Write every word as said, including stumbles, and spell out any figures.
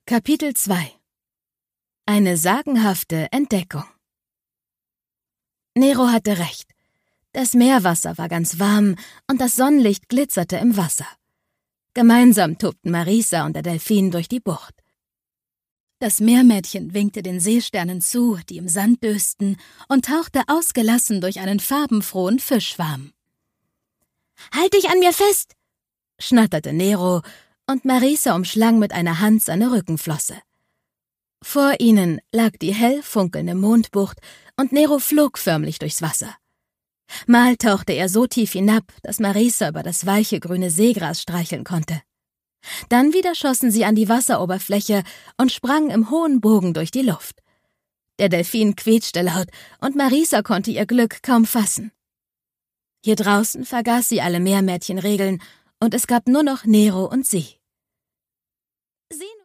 Kapitel zwei. Eine sagenhafte Entdeckung. Nero hatte recht. Das Meerwasser war ganz warm und das Sonnenlicht glitzerte im Wasser. Gemeinsam tobten Marisa und der Delfin durch die Bucht. Das Meermädchen winkte den Seesternen zu, die im Sand dösten, und tauchte ausgelassen durch einen farbenfrohen Fischschwarm. »Halt dich an mir fest!« schnatterte Nero, und Marisa umschlang mit einer Hand seine Rückenflosse. Vor ihnen lag die hell funkelnde Mondbucht, und Nero flog förmlich durchs Wasser. Mal tauchte er so tief hinab, dass Marisa über das weiche grüne Seegras streicheln konnte. Dann wieder schossen sie an die Wasseroberfläche und sprangen im hohen Bogen durch die Luft. Der Delfin quietschte laut, und Marisa konnte ihr Glück kaum fassen. Hier draußen vergaß sie alle Meermädchenregeln, und es gab nur noch Nero und sie.